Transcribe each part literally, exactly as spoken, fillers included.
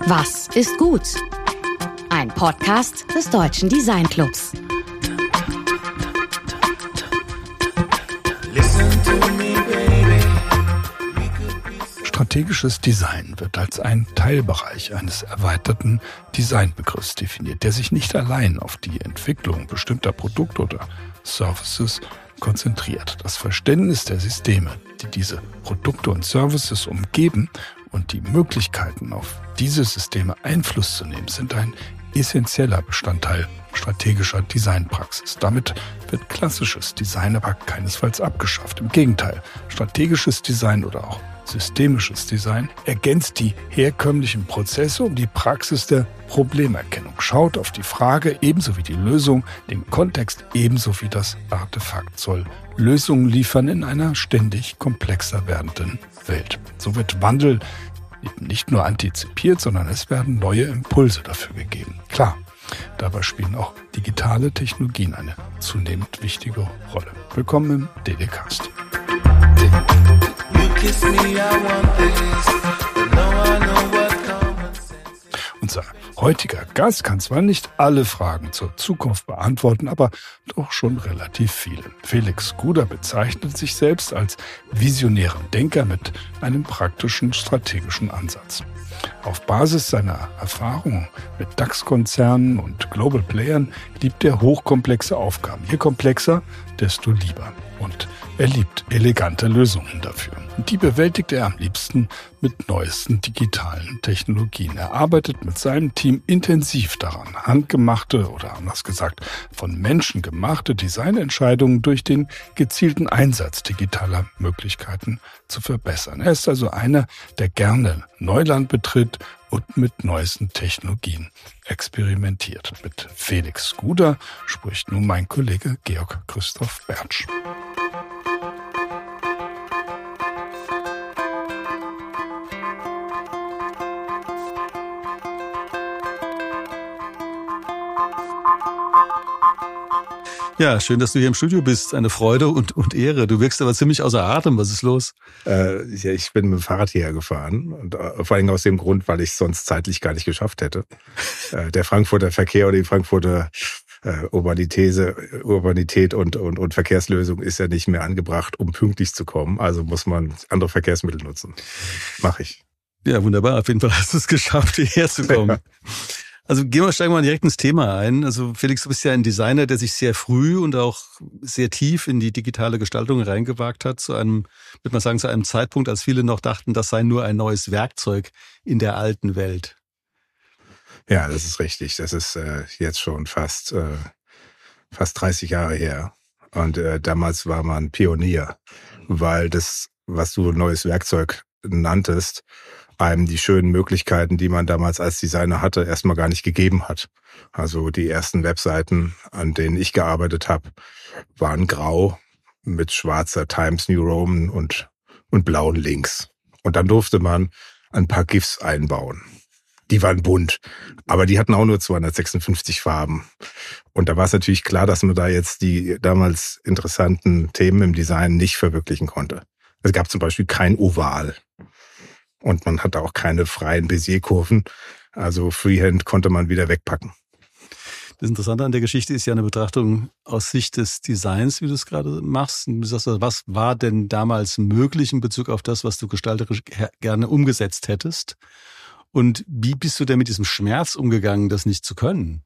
Was ist gut? Ein Podcast des Deutschen Design Clubs. Strategisches Design wird als ein Teilbereich eines erweiterten Designbegriffs definiert, der sich nicht allein auf die Entwicklung bestimmter Produkte oder Services konzentriert. Das Verständnis der Systeme, die diese Produkte und Services umgeben und die Möglichkeiten, auf diese Systeme Einfluss zu nehmen, sind ein essentieller Bestandteil strategischer Designpraxis. Damit wird klassisches Design aber keinesfalls abgeschafft. Im Gegenteil, strategisches Design oder auch systemisches Design ergänzt die herkömmlichen Prozesse um die Praxis der Problemerkennung, schaut auf die Frage ebenso wie die Lösung, den Kontext ebenso wie das Artefakt, soll Lösungen liefern in einer ständig komplexer werdenden Welt. So wird Wandel eben nicht nur antizipiert, sondern es werden neue Impulse dafür gegeben. Klar, dabei spielen auch digitale Technologien eine zunehmend wichtige Rolle. Willkommen im D D-Cast. Unser heutiger Gast kann zwar nicht alle Fragen zur Zukunft beantworten, aber doch schon relativ viele. Felix Guder bezeichnet sich selbst als visionären Denker mit einem praktischen strategischen Ansatz. Auf Basis seiner Erfahrungen mit DAX-Konzernen und Global Playern liebt er hochkomplexe Aufgaben. Je komplexer, desto lieber. Und er liebt elegante Lösungen dafür. Und die bewältigt er am liebsten mit neuesten digitalen Technologien. Er arbeitet mit seinem Team intensiv daran, handgemachte oder anders gesagt von Menschen gemachte Designentscheidungen durch den gezielten Einsatz digitaler Möglichkeiten zu verbessern. Er ist also einer, der gerne Neuland betritt und mit neuesten Technologien experimentiert. Mit Felix Guder spricht nun mein Kollege Georg Christoph Bertsch. Ja, schön, dass du hier im Studio bist. Eine Freude und, und Ehre. Du wirkst aber ziemlich außer Atem. Was ist los? Äh, ja, ich bin mit dem Fahrrad hierher gefahren. Und äh, vor allem aus dem Grund, weil ich es sonst zeitlich gar nicht geschafft hätte. Äh, der Frankfurter Verkehr oder die Frankfurter äh, Urbanität, Urbanität und, und, und Verkehrslösung ist ja nicht mehr angebracht, um pünktlich zu kommen. Also muss man andere Verkehrsmittel nutzen. Mach ich. Ja, wunderbar. Auf jeden Fall hast du es geschafft, hierher zu kommen. Ja. Also gehen wir, steigen wir mal direkt ins Thema ein. Also Felix, du bist ja ein Designer, der sich sehr früh und auch sehr tief in die digitale Gestaltung reingewagt hat, zu einem, würde man sagen, zu einem Zeitpunkt, als viele noch dachten, das sei nur ein neues Werkzeug in der alten Welt. Ja, das ist richtig. Das ist äh, jetzt schon fast, äh, fast dreißig Jahre her. Und äh, damals war man Pionier, weil das, was du neues Werkzeug nanntest, einem die schönen Möglichkeiten, die man damals als Designer hatte, erstmal gar nicht gegeben hat. Also die ersten Webseiten, an denen ich gearbeitet habe, waren grau mit schwarzer Times New Roman und, und blauen Links. Und dann durfte man ein paar GIFs einbauen. Die waren bunt, aber die hatten auch nur zweihundertsechsundfünfzig Farben. Und da war es natürlich klar, dass man da jetzt die damals interessanten Themen im Design nicht verwirklichen konnte. Es gab zum Beispiel kein Oval. Und man hatte auch keine freien Bézier-Kurven. Also Freehand konnte man wieder wegpacken. Das Interessante an der Geschichte ist ja eine Betrachtung aus Sicht des Designs, wie du es gerade machst. Du sagst, was war denn damals möglich in Bezug auf das, was du gestalterisch gerne umgesetzt hättest? Und wie bist du denn mit diesem Schmerz umgegangen, das nicht zu können?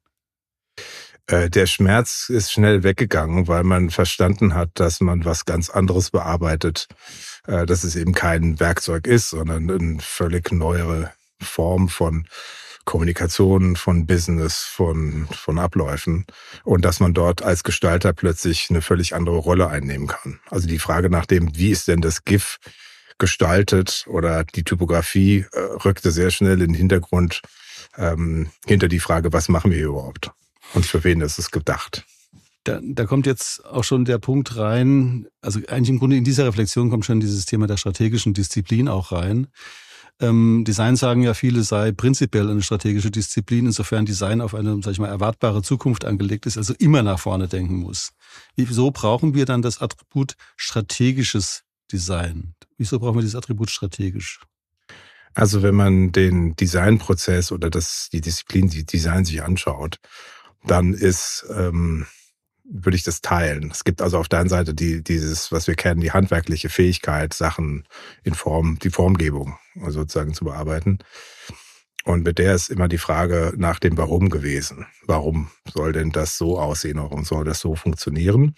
Der Schmerz ist schnell weggegangen, weil man verstanden hat, dass man was ganz anderes bearbeitet, dass es eben kein Werkzeug ist, sondern eine völlig neuere Form von Kommunikation, von Business, von, von Abläufen und dass man dort als Gestalter plötzlich eine völlig andere Rolle einnehmen kann. Also die Frage nach dem, wie ist denn das GIF gestaltet oder die Typografie, rückte sehr schnell in den Hintergrund ähm, hinter die Frage, was machen wir hier überhaupt? Und für wen ist es gedacht? Da, da kommt jetzt auch schon der Punkt rein, also eigentlich im Grunde in dieser Reflexion kommt schon dieses Thema der strategischen Disziplin auch rein. Ähm, Design sagen ja viele, sei prinzipiell eine strategische Disziplin, insofern Design auf eine, sag ich mal, erwartbare Zukunft angelegt ist, also immer nach vorne denken muss. Wieso brauchen wir dann das Attribut strategisches Design? Wieso brauchen wir dieses Attribut strategisch? Also wenn man den Designprozess oder das, die Disziplin, die Design sich anschaut, dann ist, ähm, würde ich das teilen. Es gibt also auf der einen Seite die, dieses, was wir kennen, die handwerkliche Fähigkeit, Sachen in Form, die Formgebung sozusagen zu bearbeiten. Und mit der ist immer die Frage nach dem Warum gewesen. Warum soll denn das so aussehen? Warum soll das so funktionieren?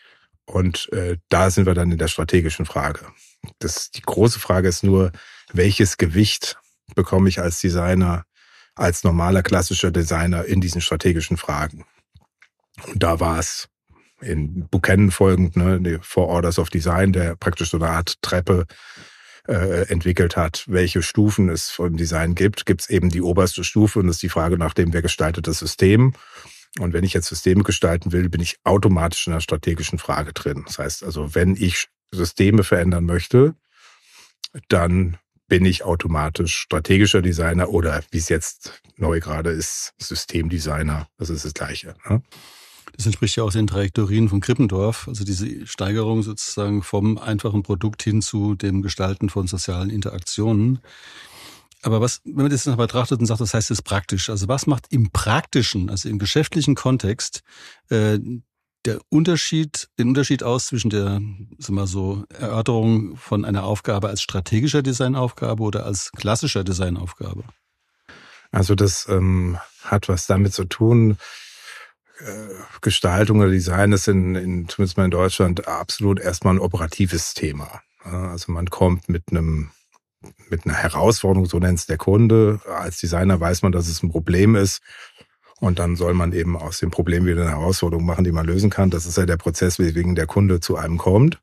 Und äh, da sind wir dann in der strategischen Frage. Das, die große Frage ist nur, welches Gewicht bekomme ich als Designer, als normaler klassischer Designer in diesen strategischen Fragen? Und da war es in Buchanan folgend, ne, die Four Orders of Design, der praktisch so eine Art Treppe äh, entwickelt hat, welche Stufen es vom Design gibt. Gibt es eben die oberste Stufe und das ist die Frage nach dem, wer gestaltet das System. Und wenn ich jetzt Systeme gestalten will, bin ich automatisch in einer strategischen Frage drin. Das heißt also, wenn ich Systeme verändern möchte, dann bin ich automatisch strategischer Designer oder wie es jetzt neu gerade ist, Systemdesigner. Das ist das Gleiche. Ne? Das entspricht ja auch den Trajektorien von Krippendorf, also diese Steigerung sozusagen vom einfachen Produkt hin zu dem Gestalten von sozialen Interaktionen. Aber was, wenn man das noch betrachtet und sagt, das heißt es praktisch, also was macht im praktischen, also im geschäftlichen Kontext äh, der Unterschied, den Unterschied aus zwischen der, sagen wir mal so, Erörterung von einer Aufgabe als strategischer Designaufgabe oder als klassischer Designaufgabe? Also das ähm, hat was damit zu tun. Äh, Gestaltung oder Design ist in, in zumindest mal in Deutschland absolut erstmal ein operatives Thema. Also man kommt mit einem mit einer Herausforderung, so nennt es der Kunde. Als Designer weiß man, dass es ein Problem ist. Und dann soll man eben aus dem Problem wieder eine Herausforderung machen, die man lösen kann. Das ist ja der Prozess, weswegen der Kunde zu einem kommt.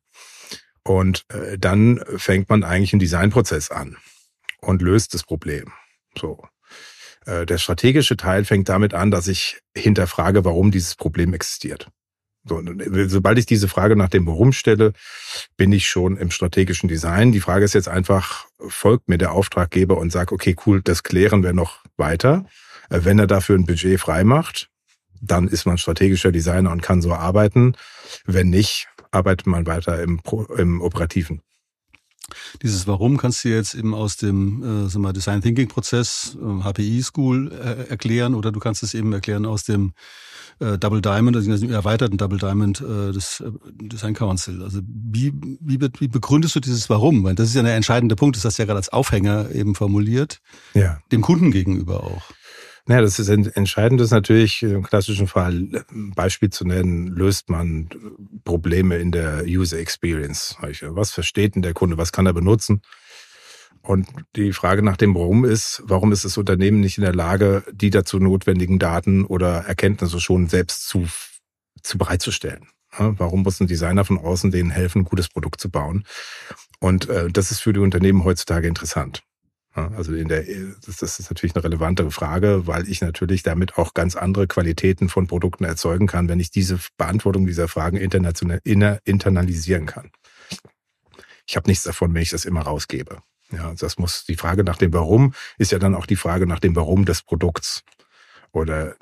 Und äh, dann fängt man eigentlich einen Designprozess an und löst das Problem. So. Äh, der strategische Teil fängt damit an, dass ich hinterfrage, warum dieses Problem existiert. So, sobald ich diese Frage nach dem Warum stelle, bin ich schon im strategischen Design. Die Frage ist jetzt einfach, folgt mir der Auftraggeber und sagt, okay, cool, das klären wir noch weiter. Wenn er dafür ein Budget frei macht, dann ist man strategischer Designer und kann so arbeiten. Wenn nicht, arbeitet man weiter im, im Operativen. Dieses Warum kannst du jetzt eben aus dem äh, sagen wir mal, Design Thinking Prozess, äh, H P I School äh, erklären oder du kannst es eben erklären aus dem äh, Double Diamond, also dem erweiterten Double Diamond äh, des äh, Design Council. Also wie, wie, wie begründest du dieses Warum? Weil das ist ja der entscheidende Punkt, das hast du ja gerade als Aufhänger eben formuliert, ja. Dem Kunden gegenüber auch. Naja, das ist entscheidend, ist natürlich im klassischen Fall, ein Beispiel zu nennen, löst man Probleme in der User Experience. Was versteht denn der Kunde, was kann er benutzen? Und die Frage nach dem Warum ist, warum ist das Unternehmen nicht in der Lage, die dazu notwendigen Daten oder Erkenntnisse schon selbst zu, zu bereitzustellen? Warum muss ein Designer von außen denen helfen, ein gutes Produkt zu bauen? Und äh, das ist für die Unternehmen heutzutage interessant. Also in der, das ist natürlich eine relevante Frage, weil ich natürlich damit auch ganz andere Qualitäten von Produkten erzeugen kann, wenn ich diese Beantwortung dieser Fragen international, internalisieren kann. Ich habe nichts davon, wenn ich das immer rausgebe. Ja, das muss, die Frage nach dem Warum ist ja dann auch die Frage nach dem Warum des Produkts oder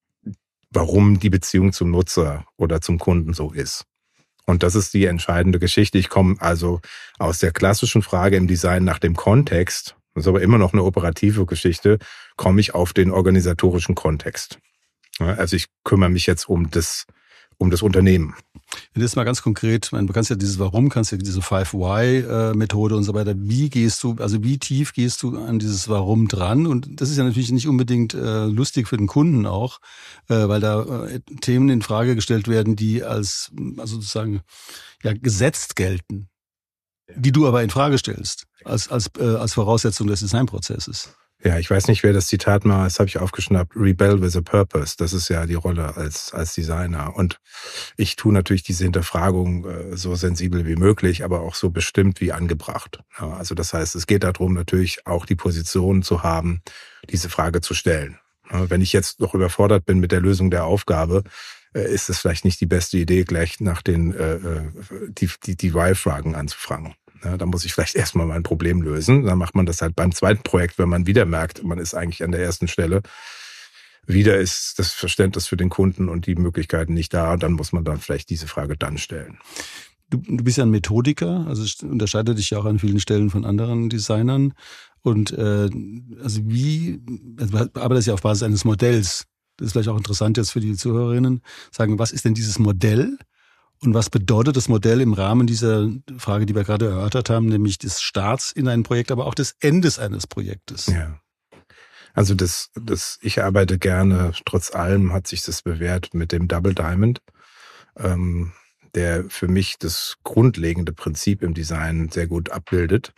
warum die Beziehung zum Nutzer oder zum Kunden so ist. Und das ist die entscheidende Geschichte. Ich komme also aus der klassischen Frage im Design nach dem Kontext, das ist aber immer noch eine operative Geschichte, komme ich auf den organisatorischen Kontext. Also ich kümmere mich jetzt um das, um das Unternehmen. Wenn das mal ganz konkret, du kannst ja dieses Warum, kannst ja diese five why Methode und so weiter, wie gehst du, also wie tief gehst du an dieses Warum dran? Und das ist ja natürlich nicht unbedingt äh, lustig für den Kunden auch, äh, weil da äh, Themen in Frage gestellt werden, die als, also sozusagen, ja, gesetzt gelten, die du aber in Frage stellst, als, als, äh, als Voraussetzung des Designprozesses. Ja, ich weiß nicht, wer das Zitat mal, das habe ich aufgeschnappt, Rebel with a Purpose, das ist ja die Rolle als als Designer. Und ich tue natürlich diese Hinterfragung äh, so sensibel wie möglich, aber auch so bestimmt wie angebracht. Ja, also das heißt, es geht darum, natürlich auch die Position zu haben, diese Frage zu stellen. Ja, wenn ich jetzt noch überfordert bin mit der Lösung der Aufgabe, äh, ist es vielleicht nicht die beste Idee, gleich nach den äh, die die, die Why-Fragen anzufragen. Ja, da muss ich vielleicht erstmal mein Problem lösen. Dann macht man das halt beim zweiten Projekt, wenn man wieder merkt, man ist eigentlich an der ersten Stelle. Wieder ist das Verständnis für den Kunden und die Möglichkeiten nicht da. Und dann muss man dann vielleicht diese Frage dann stellen. Du, du bist ja ein Methodiker, also unterscheidet dich ja auch an vielen Stellen von anderen Designern. Und äh, also wie, also wir arbeiten das ja auf Basis eines Modells. Das ist vielleicht auch interessant jetzt für die Zuhörerinnen, sagen, was ist denn dieses Modell und was bedeutet das Modell im Rahmen dieser Frage, die wir gerade erörtert haben, nämlich des Starts in ein Projekt, aber auch des Endes eines Projektes. Ja. Also das, das, ich arbeite gerne, trotz allem hat sich das bewährt mit dem Double Diamond, ähm, der für mich das grundlegende Prinzip im Design sehr gut abbildet.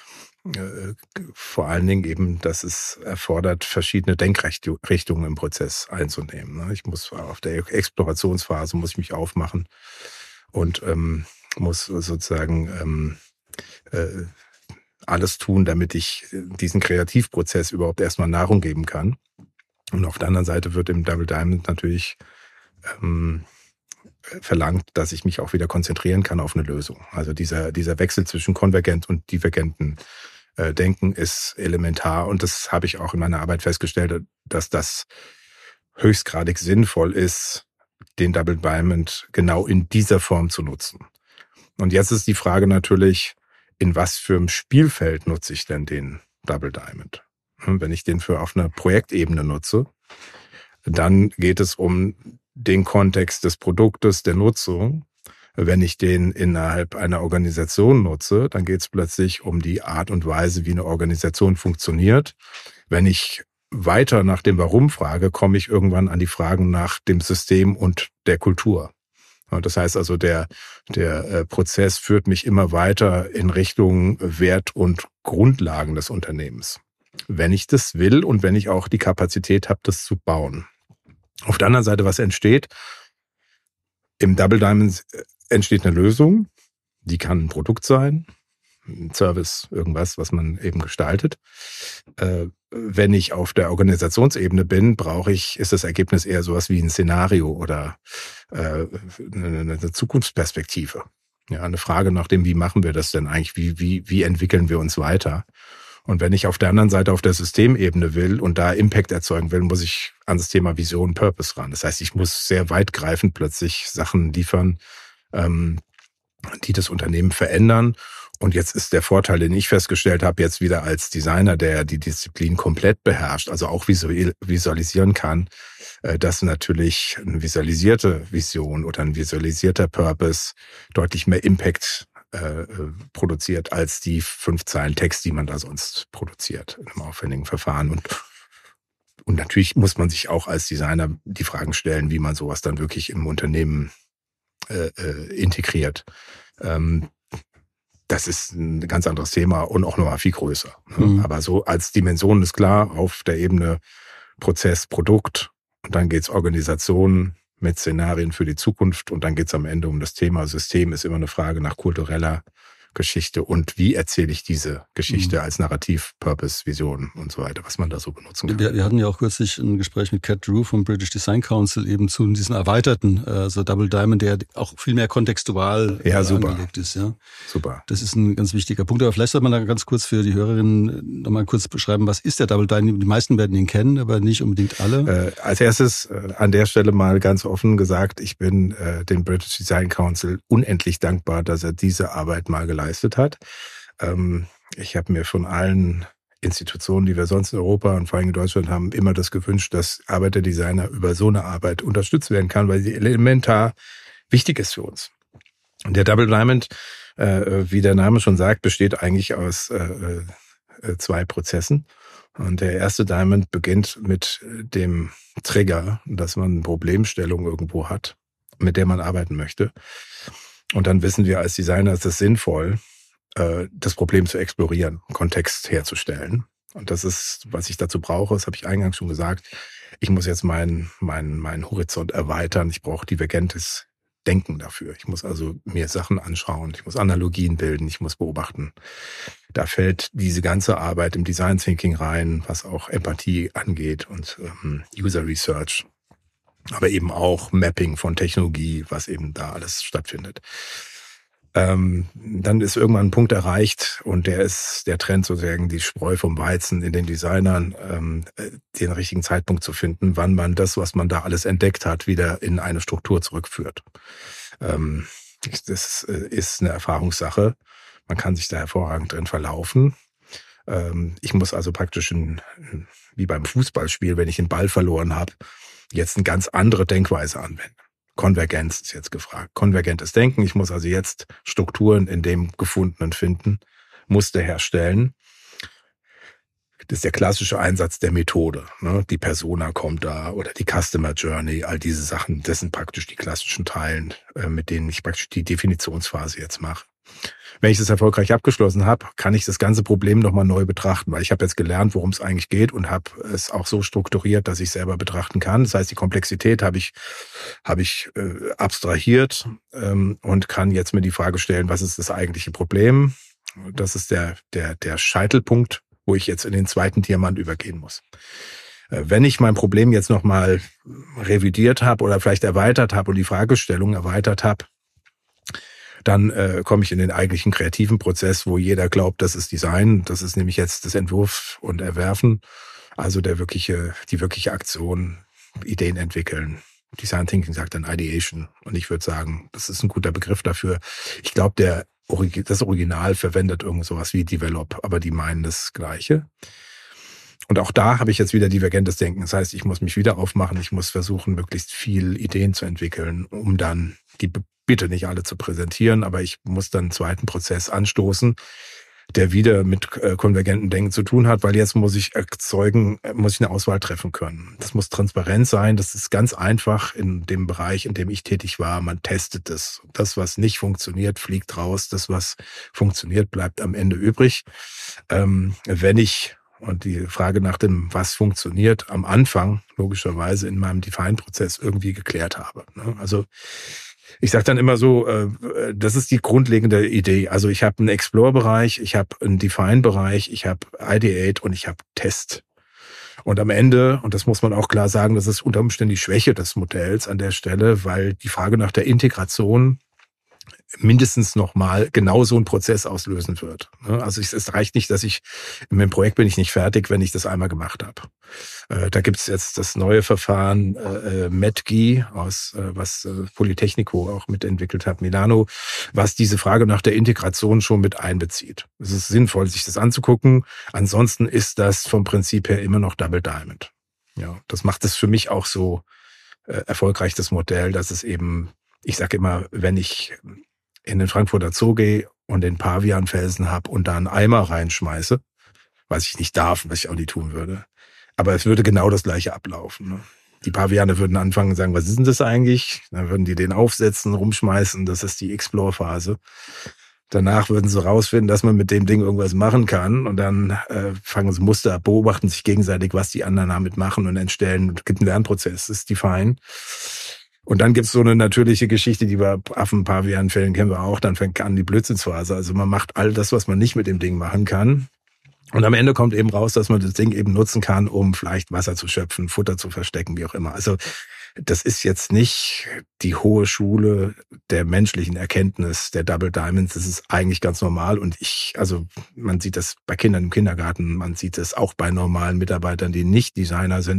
Vor allen Dingen eben, dass es erfordert, verschiedene Denkrichtungen im Prozess einzunehmen. Ich muss auf der Explorationsphase muss ich mich aufmachen und ähm, muss sozusagen ähm, äh, alles tun, damit ich diesen Kreativprozess überhaupt erstmal Nahrung geben kann. Und auf der anderen Seite wird im Double Diamond natürlich ähm, verlangt, dass ich mich auch wieder konzentrieren kann auf eine Lösung. Also dieser, dieser Wechsel zwischen konvergent und divergenten äh, Denken ist elementar. Und das habe ich auch in meiner Arbeit festgestellt, dass das höchstgradig sinnvoll ist, den Double Diamond genau in dieser Form zu nutzen. Und jetzt ist die Frage natürlich, in was für einem Spielfeld nutze ich denn den Double Diamond? Wenn ich den für auf einer Projektebene nutze, dann geht es um den Kontext des Produktes, der Nutzung. Wenn ich den innerhalb einer Organisation nutze, dann geht es plötzlich um die Art und Weise, wie eine Organisation funktioniert. Wenn ich weiter nach dem Warum frage, komme ich irgendwann an die Fragen nach dem System und der Kultur. Und das heißt also, der, der Prozess führt mich immer weiter in Richtung Wert und Grundlagen des Unternehmens. Wenn ich das will und wenn ich auch die Kapazität habe, das zu bauen. Auf der anderen Seite, was entsteht? Im Double Diamond entsteht eine Lösung, die kann ein Produkt sein, ein Service, irgendwas, was man eben gestaltet. Äh, wenn ich auf der Organisationsebene bin, brauche ich, ist das Ergebnis eher sowas wie ein Szenario oder äh, eine, eine Zukunftsperspektive. Ja, eine Frage nach dem, wie machen wir das denn eigentlich? Wie, wie, wie entwickeln wir uns weiter? Und wenn ich auf der anderen Seite auf der Systemebene will und da Impact erzeugen will, muss ich an das Thema Vision, Purpose ran. Das heißt, ich muss sehr weitgreifend plötzlich Sachen liefern, ähm, die das Unternehmen verändern. Und jetzt ist der Vorteil, den ich festgestellt habe, jetzt wieder als Designer, der die Disziplin komplett beherrscht, also auch visualisieren kann, dass natürlich eine visualisierte Vision oder ein visualisierter Purpose deutlich mehr Impact äh, produziert als die fünf Zeilen Text, die man da sonst produziert in einem aufwendigen Verfahren. Und, und natürlich muss man sich auch als Designer die Fragen stellen, wie man sowas dann wirklich im Unternehmen äh, integriert. Ähm, Das ist ein ganz anderes Thema und auch nochmal viel größer. Mhm. Aber so als Dimension ist klar, auf der Ebene Prozess, Produkt und dann geht's Organisation mit Szenarien für die Zukunft und dann geht's am Ende um das Thema System, ist immer eine Frage nach kultureller Geschichte und wie erzähle ich diese Geschichte mhm. als Narrativ, Purpose, Vision und so weiter, was man da so benutzen kann. Wir, wir hatten ja auch kürzlich ein Gespräch mit Cat Drew vom British Design Council eben zu diesem erweiterten, also Double Diamond, der auch viel mehr kontextual ja, super. angelegt ist. Ja, super. Das ist ein ganz wichtiger Punkt. Aber vielleicht sollte man da ganz kurz für die Hörerinnen nochmal kurz beschreiben, was ist der Double Diamond? Die meisten werden ihn kennen, aber nicht unbedingt alle. Äh, als erstes äh, an der Stelle mal ganz offen gesagt, ich bin äh, dem British Design Council unendlich dankbar, dass er diese Arbeit mal geleistet hat. Ähm, ich habe mir von allen Institutionen, die wir sonst in Europa und vor allem in Deutschland haben, immer das gewünscht, dass Arbeiterdesigner über so eine Arbeit unterstützt werden kann, weil sie elementar wichtig ist für uns. Und der Double Diamond, äh, wie der Name schon sagt, besteht eigentlich aus äh, äh, zwei Prozessen. Und der erste Diamond beginnt mit dem Trigger, dass man eine Problemstellung irgendwo hat, mit der man arbeiten möchte. Und dann wissen wir als Designer, es ist sinnvoll, das Problem zu explorieren, Kontext herzustellen. Und das ist, was ich dazu brauche, das habe ich eingangs schon gesagt. Ich muss jetzt meinen meinen meinen Horizont erweitern. Ich brauche divergentes Denken dafür. Ich muss also mir Sachen anschauen. Ich muss Analogien bilden. Ich muss beobachten. Da fällt diese ganze Arbeit im Design Thinking rein, was auch Empathie angeht und ähm, User Research. Aber eben auch Mapping von Technologie, was eben da alles stattfindet. Ähm, dann ist irgendwann ein Punkt erreicht und der ist der Trend sozusagen, die Spreu vom Weizen in den Designern, ähm, den richtigen Zeitpunkt zu finden, wann man das, was man da alles entdeckt hat, wieder in eine Struktur zurückführt. Ähm, das ist eine Erfahrungssache. Man kann sich da hervorragend drin verlaufen. Ähm, ich muss also praktisch, ein, wie beim Fußballspiel, wenn ich den Ball verloren habe, jetzt eine ganz andere Denkweise anwenden. Konvergenz ist jetzt gefragt. Konvergentes Denken. Ich muss also jetzt Strukturen in dem Gefundenen finden, Muster herstellen. Das ist der klassische Einsatz der Methode. Ne? Die Persona kommt da oder die Customer Journey, all diese Sachen, das sind praktisch die klassischen Teilen, äh, mit denen ich praktisch die Definitionsphase jetzt mache. Wenn ich das erfolgreich abgeschlossen habe, kann ich das ganze Problem nochmal neu betrachten, weil ich habe jetzt gelernt, worum es eigentlich geht und habe es auch so strukturiert, dass ich selber betrachten kann. Das heißt, die Komplexität habe ich, habe ich äh, abstrahiert ähm, und kann jetzt mir die Frage stellen, was ist das eigentliche Problem? Das ist der, der, der Scheitelpunkt, wo ich jetzt in den zweiten Diamant übergehen muss. Wenn ich mein Problem jetzt nochmal revidiert habe oder vielleicht erweitert habe und die Fragestellung erweitert habe, dann äh, komme ich in den eigentlichen kreativen Prozess, wo jeder glaubt, das ist Design. Das ist nämlich jetzt das Entwurf und Erwerfen, also der wirkliche, die wirkliche Aktion, Ideen entwickeln. Design Thinking sagt dann Ideation. Und ich würde sagen, das ist ein guter Begriff dafür. Ich glaube, der das Original verwendet irgend sowas wie Develop, aber die meinen das Gleiche. Und auch da habe ich jetzt wieder divergentes Denken. Das heißt, ich muss mich wieder aufmachen, ich muss versuchen, möglichst viel Ideen zu entwickeln, um dann die bitte nicht alle zu präsentieren, aber ich muss dann einen zweiten Prozess anstoßen, der wieder mit konvergentem Denken zu tun hat, weil jetzt muss ich erzeugen, muss ich eine Auswahl treffen können. Das muss transparent sein, das ist ganz einfach in dem Bereich, in dem ich tätig war. Man testet es. Das, was nicht funktioniert, fliegt raus. Das, was funktioniert, bleibt am Ende übrig. Ähm, wenn ich, und die Frage nach dem, was funktioniert, am Anfang logischerweise in meinem Define-Prozess irgendwie geklärt habe. Also ich sage dann immer so, das ist die grundlegende Idee. Also ich habe einen Explore-Bereich, ich habe einen Define-Bereich, ich habe Ideate und ich habe Test. Und am Ende, und das muss man auch klar sagen, das ist unter Umständen die Schwäche des Modells an der Stelle, weil die Frage nach der Integration mindestens nochmal genau so einen Prozess auslösen wird. Also es reicht nicht, dass ich, in meinem Projekt bin ich nicht fertig, wenn ich das einmal gemacht habe. Da gibt es jetzt das neue Verfahren äh, METGI, aus äh, was äh, Polytechnico auch mitentwickelt hat, Milano, was diese Frage nach der Integration schon mit einbezieht. Es ist sinnvoll, sich das anzugucken. Ansonsten ist das vom Prinzip her immer noch Double Diamond. Ja, das macht es für mich auch so äh, erfolgreich, das Modell, dass es eben, ich sage immer, wenn ich in den Frankfurter Zoo gehe und den Pavianfelsen habe und da einen Eimer reinschmeiße, was ich nicht darf, was ich auch nie tun würde, aber es würde genau das Gleiche ablaufen. Ne? Die Paviane würden anfangen und sagen, was ist denn das eigentlich? Dann würden die den aufsetzen, rumschmeißen, das ist die Explore-Phase. Danach würden sie rausfinden, dass man mit dem Ding irgendwas machen kann und dann äh, fangen sie Muster, beobachten sich gegenseitig, was die anderen damit machen und entstellen. Es gibt einen Lernprozess, das ist Define. Und dann gibt's so eine natürliche Geschichte, die bei Affen, Pavianfällen kennen wir auch, dann fängt an die Blödsinnsphase. Also man macht all das, was man nicht mit dem Ding machen kann. Und am Ende kommt eben raus, dass man das Ding eben nutzen kann, um vielleicht Wasser zu schöpfen, Futter zu verstecken, wie auch immer. Also das ist jetzt nicht die hohe Schule der menschlichen Erkenntnis, der Double Diamonds. Das ist eigentlich ganz normal. Und ich, also man sieht das bei Kindern im Kindergarten, man sieht es auch bei normalen Mitarbeitern, die nicht Designer sind.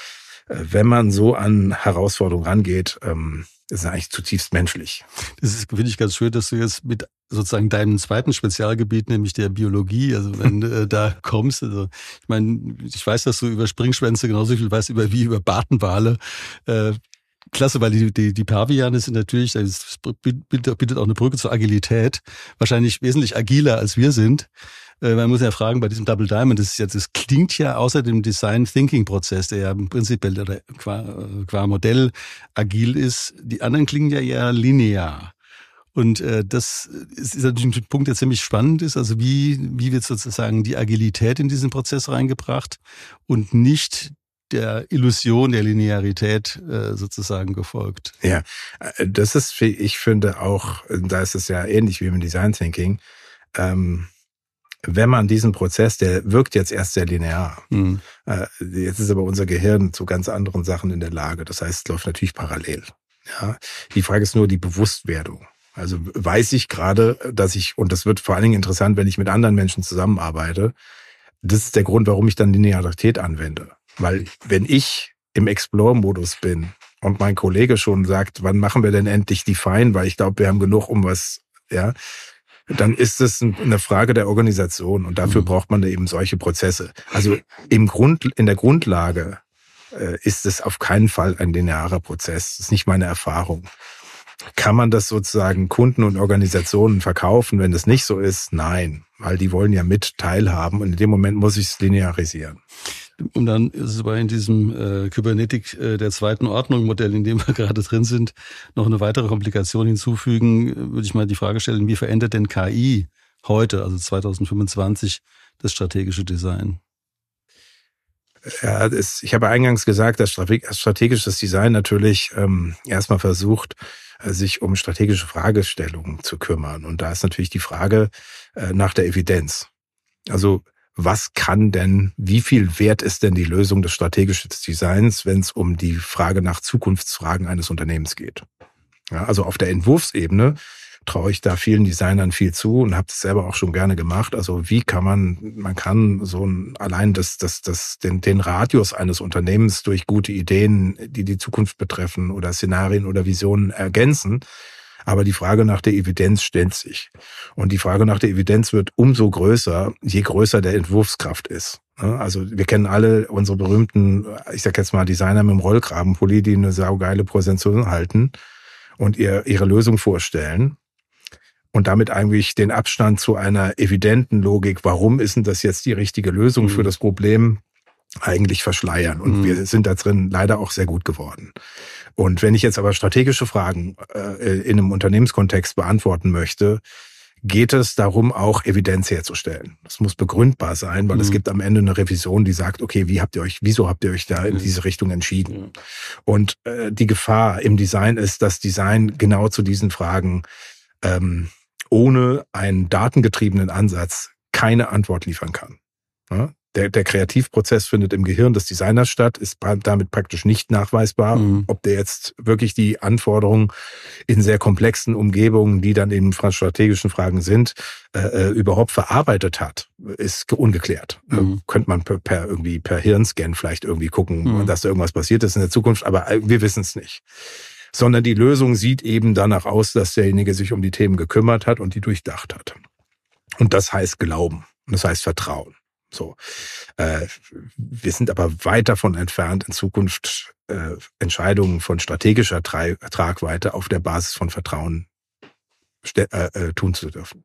Wenn man so an Herausforderungen rangeht, ähm, ist es eigentlich zutiefst menschlich. Das ist, finde ich, ganz schön, dass du jetzt mit sozusagen deinem zweiten Spezialgebiet, nämlich der Biologie, also wenn du äh, da kommst, also ich meine, ich weiß, dass du über Springschwänze genauso viel weißt über wie über Bartenwale. Äh, klasse, weil die, die, die Paviane sind natürlich, das bietet auch eine Brücke zur Agilität, wahrscheinlich wesentlich agiler als wir sind. Man muss ja fragen, bei diesem Double Diamond, das ist jetzt, das klingt ja außer dem Design-Thinking-Prozess, der ja im Prinzip oder qua, qua Modell agil ist, die anderen klingen ja eher linear. Und äh, das ist natürlich ein Punkt, der ziemlich spannend ist. Also wie, wie wird sozusagen die Agilität in diesen Prozess reingebracht und nicht der Illusion der Linearität äh, sozusagen gefolgt? Ja, das ist, ich finde auch, da ist es ja ähnlich wie im Design Thinking, ähm, wenn man diesen Prozess, der wirkt jetzt erst sehr linear. Mhm. Äh, jetzt ist aber unser Gehirn zu ganz anderen Sachen in der Lage. Das heißt, es läuft natürlich parallel. Ja? Die Frage ist nur die Bewusstwerdung. Also weiß ich gerade, dass ich, und das wird vor allen Dingen interessant, wenn ich mit anderen Menschen zusammenarbeite, das ist der Grund, warum ich dann Linearität anwende. Weil wenn ich im Explore-Modus bin und mein Kollege schon sagt, wann machen wir denn endlich Define, weil ich glaube, wir haben genug um was, ja, dann ist es eine Frage der Organisation und dafür mhm. braucht man eben solche Prozesse. Also im Grund, in der Grundlage äh, ist es auf keinen Fall ein linearer Prozess. Das ist nicht meine Erfahrung. Kann man das sozusagen Kunden und Organisationen verkaufen, wenn das nicht so ist? Nein, weil die wollen ja mit teilhaben und in dem Moment muss ich es linearisieren. Und dann ist es aber in diesem äh, Kybernetik äh, der zweiten Ordnung Modell, in dem wir gerade drin sind, noch eine weitere Komplikation hinzufügen, würde ich mal die Frage stellen, wie verändert denn K I heute, also zwanzig fünfundzwanzig, das strategische Design? Ja, das, ich habe eingangs gesagt, dass strategisches Design natürlich ähm, erstmal versucht, sich um strategische Fragestellungen zu kümmern. Und da ist natürlich die Frage äh, nach der Evidenz. Also was kann denn, wie viel wert ist denn die Lösung des strategischen Designs, wenn es um die Frage nach Zukunftsfragen eines Unternehmens geht? Ja, also auf der Entwurfsebene traue ich da vielen Designern viel zu und habe das selber auch schon gerne gemacht. Also wie kann man, man kann so ein, allein das, das, das, den, den Radius eines Unternehmens durch gute Ideen, die die Zukunft betreffen oder Szenarien oder Visionen ergänzen. Aber die Frage nach der Evidenz stellt sich. Und die Frage nach der Evidenz wird umso größer, je größer der Entwurfskraft ist. Also wir kennen alle unsere berühmten, ich sag jetzt mal Designer mit dem Rollkragenpulli, die eine saugeile Präsentation halten und ihr, ihre Lösung vorstellen. Und damit eigentlich den Abstand zu einer evidenten Logik, warum ist denn das jetzt die richtige Lösung mhm. für das Problem, eigentlich verschleiern. Und mhm. wir sind da drin leider auch sehr gut geworden. Und wenn ich jetzt aber strategische Fragen äh, in einem Unternehmenskontext beantworten möchte, geht es darum, auch Evidenz herzustellen. Das muss begründbar sein, weil mhm. es gibt am Ende eine Revision, die sagt, okay, wie habt ihr euch, wieso habt ihr euch da in diese Richtung entschieden? Mhm. Und äh, die Gefahr im Design ist, dass Design genau zu diesen Fragen ähm, ohne einen datengetriebenen Ansatz keine Antwort liefern kann. Ja? Der, der Kreativprozess findet im Gehirn des Designers statt, ist damit praktisch nicht nachweisbar, mhm. ob der jetzt wirklich die Anforderungen in sehr komplexen Umgebungen, die dann eben strategischen Fragen sind, äh, überhaupt verarbeitet hat, ist ungeklärt. Mhm. Äh, könnte man per, per irgendwie per Hirnscan vielleicht irgendwie gucken, mhm. dass da irgendwas passiert ist in der Zukunft, aber wir wissen es nicht. Sondern die Lösung sieht eben danach aus, dass derjenige sich um die Themen gekümmert hat und die durchdacht hat. Und das heißt Glauben, und das heißt Vertrauen. So, äh, wir sind aber weit davon entfernt, in Zukunft äh, Entscheidungen von strategischer Tra- Tragweite auf der Basis von Vertrauen ste- äh, äh, tun zu dürfen.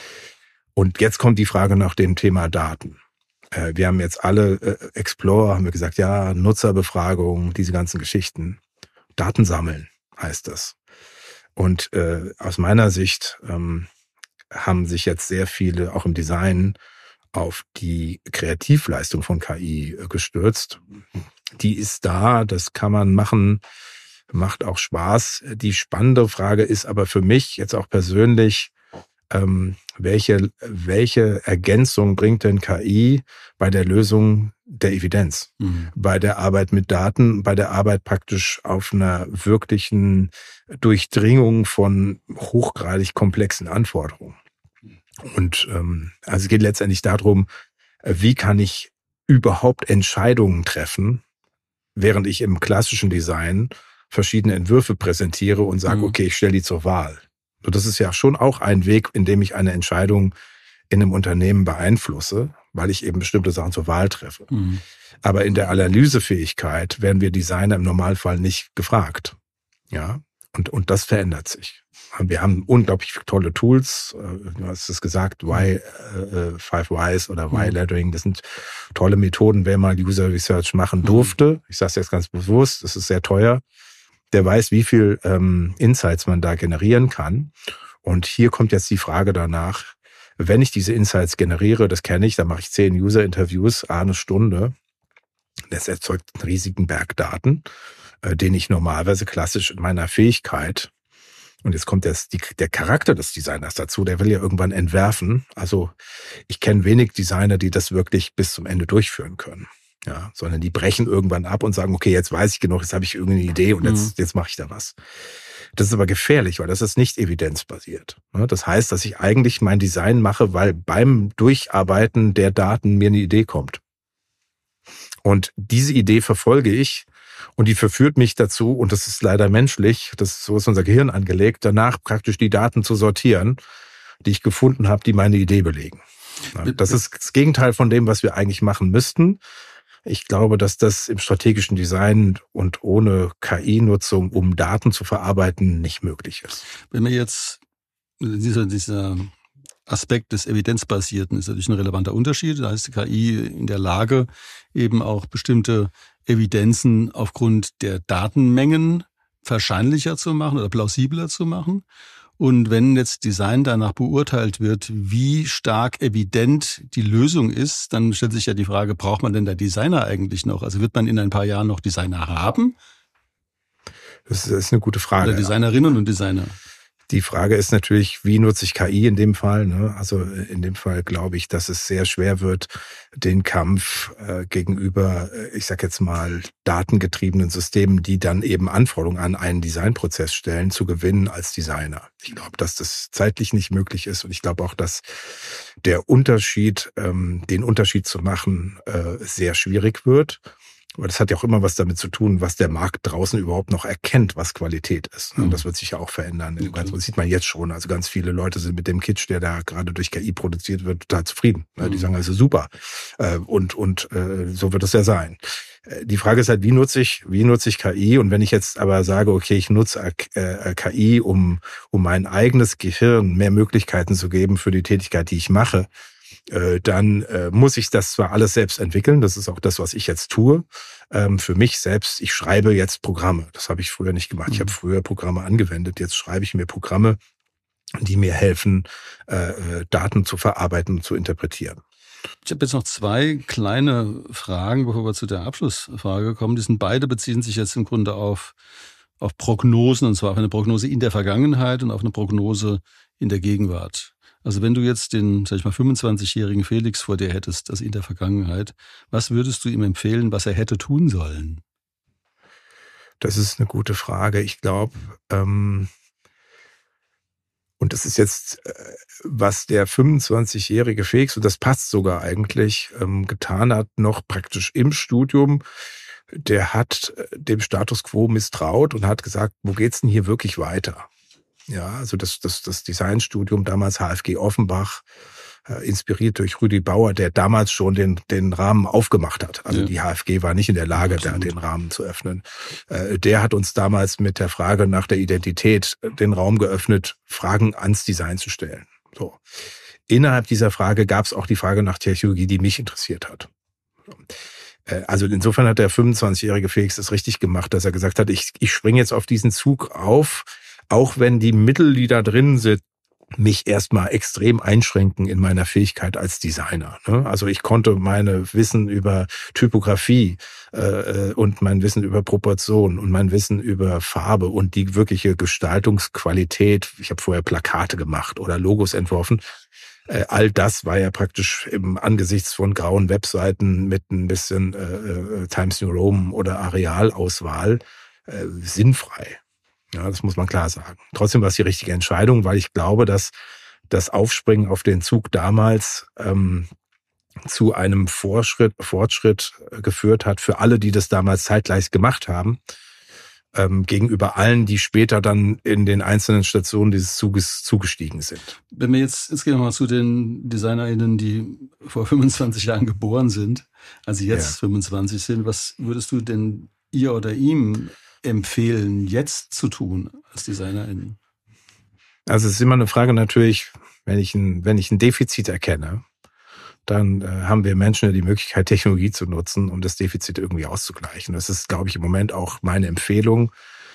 Und jetzt kommt die Frage nach dem Thema Daten. Äh, wir haben jetzt alle äh, Explorer, haben wir gesagt, ja, Nutzerbefragung, diese ganzen Geschichten. Daten sammeln heißt das. Und äh, aus meiner Sicht ähm, haben sich jetzt sehr viele, auch im Design, auf die Kreativleistung von K I gestürzt. Die ist da, das kann man machen, macht auch Spaß. Die spannende Frage ist aber für mich jetzt auch persönlich, ähm, welche, welche Ergänzung bringt denn K I bei der Lösung der Evidenz, mhm. bei der Arbeit mit Daten, bei der Arbeit praktisch auf einer wirklichen Durchdringung von hochgradig komplexen Anforderungen. Und ähm, also es geht letztendlich darum, wie kann ich überhaupt Entscheidungen treffen, während ich im klassischen Design verschiedene Entwürfe präsentiere und sage, mhm. okay, ich stelle die zur Wahl. Und das ist ja schon auch ein Weg, in dem ich eine Entscheidung in einem Unternehmen beeinflusse, weil ich eben bestimmte Sachen zur Wahl treffe. Mhm. Aber in der Analysefähigkeit werden wir Designer im Normalfall nicht gefragt. Ja, und, und das verändert sich. Wir haben unglaublich tolle Tools. Du hast es gesagt, Y, äh, Five Whys oder Y-Lettering. Das sind tolle Methoden, wer mal User Research machen durfte. Ich sage es jetzt ganz bewusst, das ist sehr teuer. Der weiß, wie viel ähm, Insights man da generieren kann. Und hier kommt jetzt die Frage danach, wenn ich diese Insights generiere, das kenne ich, dann mache ich zehn User-Interviews, eine Stunde. Das erzeugt einen riesigen Berg Daten, äh, den ich normalerweise klassisch in meiner Fähigkeit, und jetzt kommt das, die, der Charakter des Designers dazu, der will ja irgendwann entwerfen. Also ich kenne wenig Designer, die das wirklich bis zum Ende durchführen können. Ja, sondern die brechen irgendwann ab und sagen, okay, jetzt weiß ich genug, jetzt habe ich irgendeine Idee und jetzt, mhm. jetzt mache ich da was. Das ist aber gefährlich, weil das ist nicht evidenzbasiert. Das heißt, dass ich eigentlich mein Design mache, weil beim Durcharbeiten der Daten mir eine Idee kommt. Und diese Idee verfolge ich und die verführt mich dazu, und das ist leider menschlich, das, so ist unser Gehirn angelegt, danach praktisch die Daten zu sortieren, die ich gefunden habe, die meine Idee belegen. Das ist das Gegenteil von dem, was wir eigentlich machen müssten. Ich glaube, dass das im strategischen Design und ohne K I-Nutzung, um Daten zu verarbeiten, nicht möglich ist. Wenn wir jetzt, dieser, dieser Aspekt des Evidenzbasierten ist natürlich ein relevanter Unterschied. Da ist die K I in der Lage, eben auch bestimmte Evidenzen aufgrund der Datenmengen wahrscheinlicher zu machen oder plausibler zu machen. Und wenn jetzt Design danach beurteilt wird, wie stark evident die Lösung ist, dann stellt sich ja die Frage, braucht man denn da Designer eigentlich noch? Also wird man in ein paar Jahren noch Designer haben? Das ist eine gute Frage. Oder Designerinnen und Designer? Die Frage ist natürlich, wie nutze ich K I in dem Fall? Ne? Also in dem Fall glaube ich, dass es sehr schwer wird, den Kampf äh, gegenüber, ich sag jetzt mal, datengetriebenen Systemen, die dann eben Anforderungen an einen Designprozess stellen, zu gewinnen als Designer. Ich glaube, dass das zeitlich nicht möglich ist und ich glaube auch, dass der Unterschied, ähm, den Unterschied zu machen, äh, sehr schwierig wird. Aber das hat ja auch immer was damit zu tun, was der Markt draußen überhaupt noch erkennt, was Qualität ist. Und das wird sich ja auch verändern. Okay. Das sieht man jetzt schon. Also ganz viele Leute sind mit dem Kitsch, der da gerade durch K I produziert wird, total zufrieden. Die sagen also super. Und, und so wird es ja sein. Die Frage ist halt, wie nutze ich, wie nutze ich K I? Und wenn ich jetzt aber sage, okay, ich nutze K I, um, um mein eigenes Gehirn mehr Möglichkeiten zu geben für die Tätigkeit, die ich mache, dann äh, muss ich das zwar alles selbst entwickeln, das ist auch das, was ich jetzt tue, ähm, für mich selbst. Ich schreibe jetzt Programme, das habe ich früher nicht gemacht. Ich habe früher Programme angewendet, jetzt schreibe ich mir Programme, die mir helfen, äh, Daten zu verarbeiten und zu interpretieren. Ich habe jetzt noch zwei kleine Fragen, bevor wir zu der Abschlussfrage kommen. Die sind beide, beziehen sich jetzt im Grunde auf, auf Prognosen, und zwar auf eine Prognose in der Vergangenheit und auf eine Prognose in der Gegenwart. Also wenn du jetzt den, sag ich mal, fünfundzwanzigjährigen Felix vor dir hättest, also in der Vergangenheit, was würdest du ihm empfehlen, was er hätte tun sollen? Das ist eine gute Frage. Ich glaube, ähm, und das ist jetzt, äh, was der fünfundzwanzigjährige Felix, und das passt sogar eigentlich, ähm, getan hat, noch praktisch im Studium. Der hat dem Status quo misstraut und hat gesagt, wo geht's denn hier wirklich weiter? Ja, also das, das, das Designstudium damals H F G Offenbach, äh, inspiriert durch Rüdi Bauer, der damals schon den, den Rahmen aufgemacht hat. Also ja. Die H F G war nicht in der Lage, da den Rahmen zu öffnen. Äh, der hat uns damals mit der Frage nach der Identität den Raum geöffnet, Fragen ans Design zu stellen. So. Innerhalb dieser Frage gab es auch die Frage nach Technologie, die mich interessiert hat. Äh, also insofern hat der fünfundzwanzigjährige Felix das richtig gemacht, dass er gesagt hat, ich, ich springe jetzt auf diesen Zug auf, auch wenn die Mittel, die da drin sind, mich erstmal extrem einschränken in meiner Fähigkeit als Designer. Also ich konnte meine Wissen über Typografie äh, und mein Wissen über Proportion und mein Wissen über Farbe und die wirkliche Gestaltungsqualität, ich habe vorher Plakate gemacht oder Logos entworfen, äh, all das war ja praktisch im Angesichts von grauen Webseiten mit ein bisschen äh, Times New Roman oder Arealauswahl äh, sinnfrei. Ja, das muss man klar sagen. Trotzdem war es die richtige Entscheidung, weil ich glaube, dass das Aufspringen auf den Zug damals ähm, zu einem Fortschritt, Fortschritt geführt hat für alle, die das damals zeitgleich gemacht haben, ähm, gegenüber allen, die später dann in den einzelnen Stationen dieses Zuges zugestiegen sind. Wenn wir jetzt, jetzt gehen wir mal zu den DesignerInnen, die vor fünfundzwanzig Jahren geboren sind, also jetzt ja. fünfundzwanzig sind, was würdest du denn ihr oder ihm empfehlen, jetzt zu tun als Designerin? Also es ist immer eine Frage natürlich, wenn ich ein, wenn ich ein Defizit erkenne, dann äh, haben wir Menschen die Möglichkeit, Technologie zu nutzen, um das Defizit irgendwie auszugleichen. Das ist, glaube ich, im Moment auch meine Empfehlung,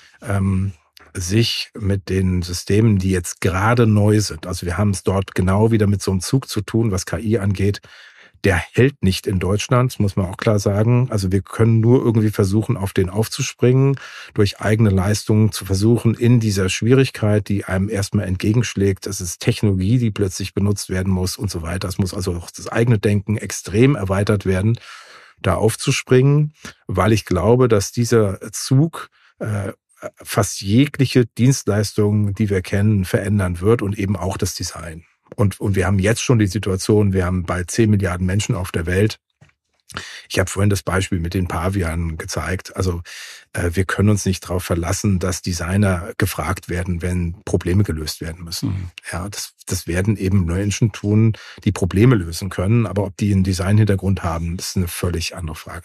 ähm, sich mit den Systemen, die jetzt gerade neu sind, also wir haben es dort genau wieder mit so einem Zug zu tun, was K I angeht, der hält nicht in Deutschland, muss man auch klar sagen. Also wir können nur irgendwie versuchen, auf den aufzuspringen, durch eigene Leistungen zu versuchen, in dieser Schwierigkeit, die einem erstmal entgegenschlägt, es ist Technologie, die plötzlich benutzt werden muss und so weiter. Es muss also auch das eigene Denken extrem erweitert werden, da aufzuspringen, weil ich glaube, dass dieser Zug äh, fast jegliche Dienstleistung, die wir kennen, verändern wird und eben auch das Design. Und, und wir haben jetzt schon die Situation, wir haben bald zehn Milliarden Menschen auf der Welt. Ich habe vorhin das Beispiel mit den Pavianen gezeigt. Also äh, wir können uns nicht darauf verlassen, dass Designer gefragt werden, wenn Probleme gelöst werden müssen. Mhm. Ja, das, das werden eben Menschen tun, die Probleme lösen können. Aber ob die einen Design-Hintergrund haben, ist eine völlig andere Frage.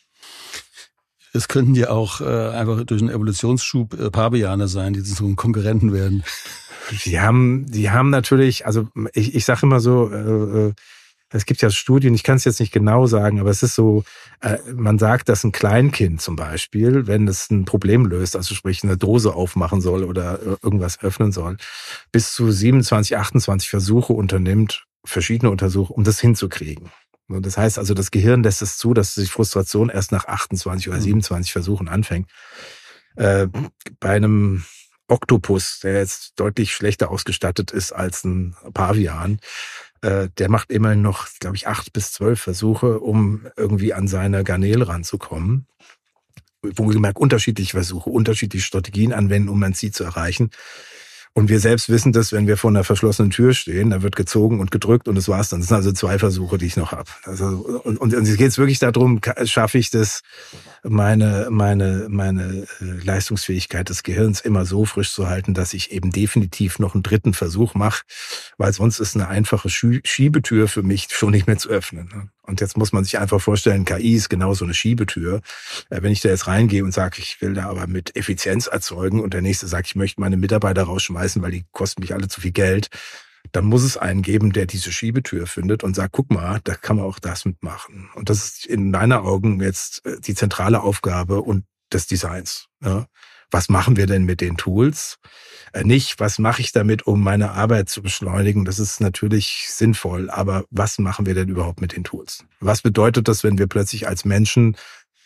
Es könnten ja auch äh, einfach durch einen Evolutionsschub äh, Paviane sein, die zu Konkurrenten werden. Die haben, die haben natürlich, also ich, ich sage immer so, äh, es gibt ja Studien, ich kann es jetzt nicht genau sagen, aber es ist so, äh, man sagt, dass ein Kleinkind zum Beispiel, wenn es ein Problem löst, also sprich eine Dose aufmachen soll oder irgendwas öffnen soll, bis zu siebenundzwanzig, achtundzwanzig Versuche unternimmt, verschiedene Untersuchungen, um das hinzukriegen. Und das heißt also, das Gehirn lässt es zu, dass sich Frustration erst nach achtundzwanzig oder siebenundzwanzig Versuchen anfängt. Äh, bei einem Oktopus, der jetzt deutlich schlechter ausgestattet ist als ein Pavian, äh, der macht immerhin noch, glaube ich, acht bis zwölf Versuche, um irgendwie an seine Garnele ranzukommen. Wohlgemerkt unterschiedliche Versuche, unterschiedliche Strategien anwenden, um ein Ziel zu erreichen. Und wir selbst wissen das, wenn wir vor einer verschlossenen Tür stehen, da wird gezogen und gedrückt und das war's dann. Das sind also zwei Versuche, die ich noch habe. Also, und, und, und es geht wirklich darum, schaffe ich das, meine, meine, meine Leistungsfähigkeit des Gehirns immer so frisch zu halten, dass ich eben definitiv noch einen dritten Versuch mache, weil sonst ist eine einfache Schiebetür für mich schon nicht mehr zu öffnen. Und jetzt muss man sich einfach vorstellen, K I ist genau so eine Schiebetür. Wenn ich da jetzt reingehe und sage, ich will da aber mit Effizienz erzeugen und der Nächste sagt, ich möchte meine Mitarbeiter rausschmeißen, weil die kosten mich alle zu viel Geld, dann muss es einen geben, der diese Schiebetür findet und sagt, guck mal, da kann man auch das mitmachen. Und das ist in meinen Augen jetzt die zentrale Aufgabe und des Designs. Ja. Was machen wir denn mit den Tools? Nicht, was mache ich damit, um meine Arbeit zu beschleunigen? Das ist natürlich sinnvoll, aber was machen wir denn überhaupt mit den Tools? Was bedeutet das, wenn wir plötzlich als Menschen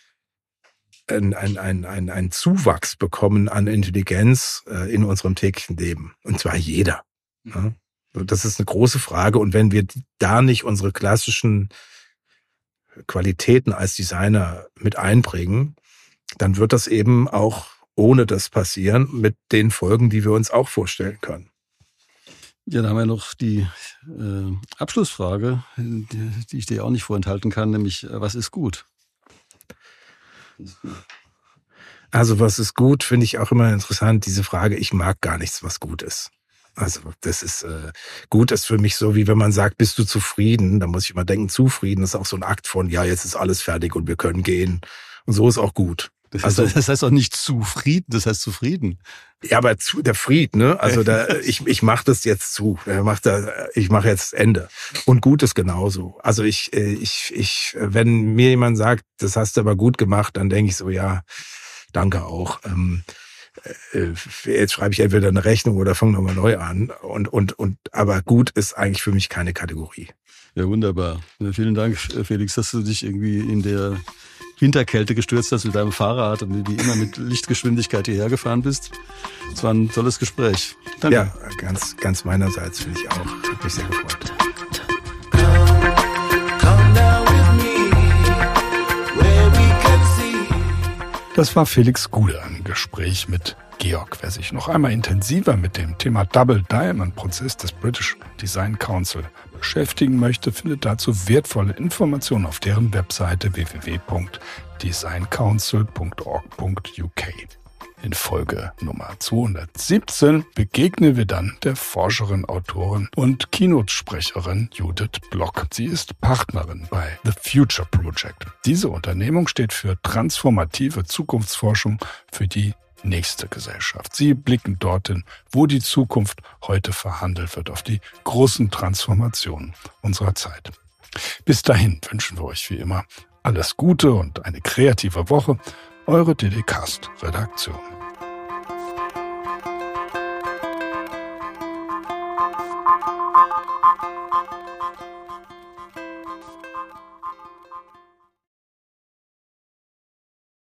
einen ein, ein, ein, ein Zuwachs bekommen an Intelligenz in unserem täglichen Leben? Und zwar jeder. Ja? Das ist eine große Frage. Und wenn wir da nicht unsere klassischen Qualitäten als Designer mit einbringen, dann wird das eben auch ohne das passieren mit den Folgen, die wir uns auch vorstellen können. Ja, da haben wir noch die äh, Abschlussfrage, die, die ich dir auch nicht vorenthalten kann, nämlich, äh, was ist gut? Also was ist gut, finde ich auch immer interessant, diese Frage, ich mag gar nichts, was gut ist. Also das ist, äh, gut ist für mich so, wie wenn man sagt, bist du zufrieden? Da muss ich immer denken, zufrieden ist auch so ein Akt von, ja, jetzt ist alles fertig und wir können gehen. Und so ist auch gut. Das heißt, also, das heißt auch nicht zufrieden, das heißt zufrieden. Ja, aber zu, der Fried, ne? Also da, ich, ich mache das jetzt zu. Ich mache da, ich mache jetzt Ende. Und gut ist genauso. Also ich, ich, ich, wenn mir jemand sagt, das hast du aber gut gemacht, dann denke ich so, ja, danke auch. Ähm, jetzt schreibe ich entweder eine Rechnung oder fange nochmal neu an. Und, und, und, aber gut ist eigentlich für mich keine Kategorie. Ja, wunderbar. Ja, vielen Dank, Felix, dass du dich irgendwie in der Winterkälte gestürzt hast mit deinem Fahrrad und wie immer mit Lichtgeschwindigkeit hierher gefahren bist. Es war ein tolles Gespräch. Danke. Ja, ganz, ganz meinerseits finde ich auch. Hat mich sehr gefreut. Das war Felix Gude, ein Gespräch mit Georg. Wer sich noch einmal intensiver mit dem Thema Double Diamond Prozess des British Design Council beschäftigen möchte, findet dazu wertvolle Informationen auf deren Webseite w w w punkt design council punkt org punkt u k. In Folge Nummer zweihundertsiebzehn begegnen wir dann der Forscherin, Autorin und Keynote-Sprecherin Judith Block. Sie ist Partnerin bei The Future Project. Diese Unternehmung steht für transformative Zukunftsforschung für die nächste Gesellschaft. Sie blicken dorthin, wo die Zukunft heute verhandelt wird, auf die großen Transformationen unserer Zeit. Bis dahin wünschen wir euch wie immer alles Gute und eine kreative Woche. Eure D D Cast Redaktion.